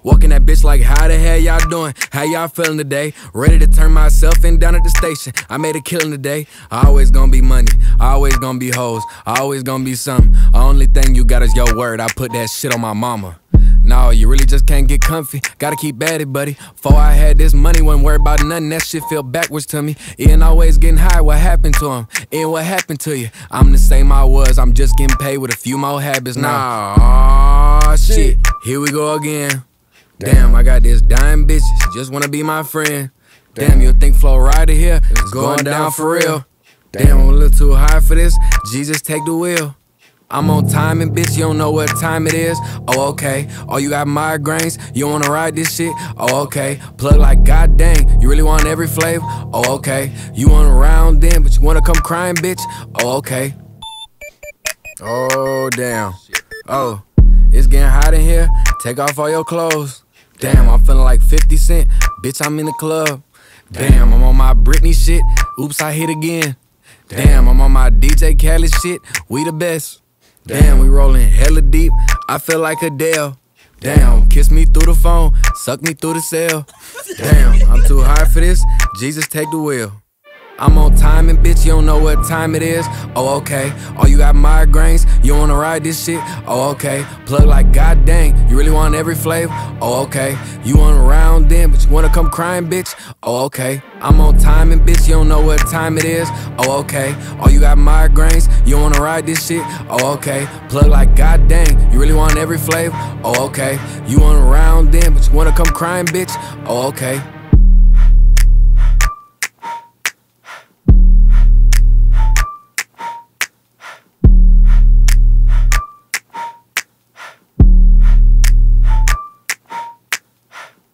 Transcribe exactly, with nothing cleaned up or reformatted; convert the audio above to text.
Walking that bitch like, how the hell y'all doing? How y'all feeling today? Ready to turn myself in down at the station. I made a killing today. Always gonna be money, always gonna be hoes, always gonna be something. The only thing you got is your word. I put that shit on my mama. No, you really just can't get comfy. Gotta keep at it, buddy. Before I had this money, wasn't worried about nothing. That shit feel backwards to me. Ian always getting high. What happened to him? Ian, what happened to you? I'm the same I was. I'm just getting paid with a few more habits now. Aw, shit. Here we go again. Damn, I got this dime bitch. She just wanna be my friend. Damn, you think Flo Rida here? It's going down for real. Damn, I'm a little too high for this. Jesus, take the wheel. I'm on timing, bitch, you don't know what time it is. Oh, okay. Oh, you got migraines, you wanna ride this shit? Oh, okay. Plug like, god dang, you really want every flavor? Oh, okay. You wanna round in, but you wanna come crying, bitch? Oh, okay. Oh, damn. Oh, it's getting hot in here. Take off all your clothes. Damn, I'm feeling like fifty cent. Bitch, I'm in the club. Damn, I'm on my Britney shit. Oops, I hit again. Damn, I'm on my D J Khaled shit. We the best. Damn, we rolling hella deep. I feel like Adele. Damn, kiss me through the phone, suck me through the cell. Damn, I'm too high for this. Jesus, take the wheel. I'm on timing, bitch, you don't know what time it is. Oh, okay. Oh, you got migraines, you wanna ride this shit? Oh, okay. Plug like, god dang, you really want every flavor? Oh, okay. You wanna round in, but you wanna come crying, bitch? Oh, okay. I'm on timing, bitch, you don't know what time it is. Oh, okay. Oh, you got migraines, you wanna ride this shit? Oh, okay. Plug like, god dang, you really want every flavor? Oh, okay. You wanna round in, but you wanna come crying, bitch? Oh, okay.